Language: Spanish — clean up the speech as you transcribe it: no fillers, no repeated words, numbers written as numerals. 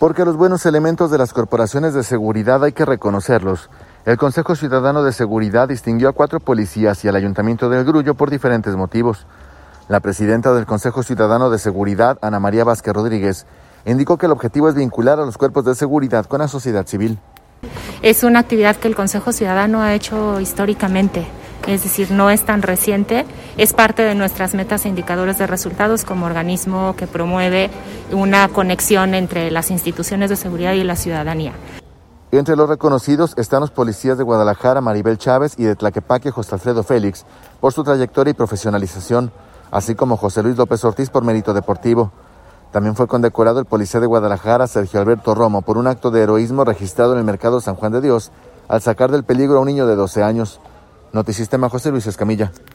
Porque los buenos elementos de las corporaciones de seguridad hay que reconocerlos. El Consejo Ciudadano de Seguridad distinguió a 4 policías y al Ayuntamiento del Grullo por diferentes motivos. La presidenta del Consejo Ciudadano de Seguridad, Ana María Vázquez Rodríguez, indicó que el objetivo es vincular a los cuerpos de seguridad con la sociedad civil. Es una actividad que el Consejo Ciudadano ha hecho históricamente, es decir, no es tan reciente, es parte de nuestras metas e indicadores de resultados como organismo que promueve una conexión entre las instituciones de seguridad y la ciudadanía. Entre los reconocidos están los policías de Guadalajara, Maribel Chávez, y de Tlaquepaque, José Alfredo Félix, por su trayectoria y profesionalización, así como José Luis López Ortiz por mérito deportivo. También fue condecorado el policía de Guadalajara, Sergio Alberto Romo, por un acto de heroísmo registrado en el mercado San Juan de Dios al sacar del peligro a un niño de 12 años. Notisistema, José Luis Escamilla.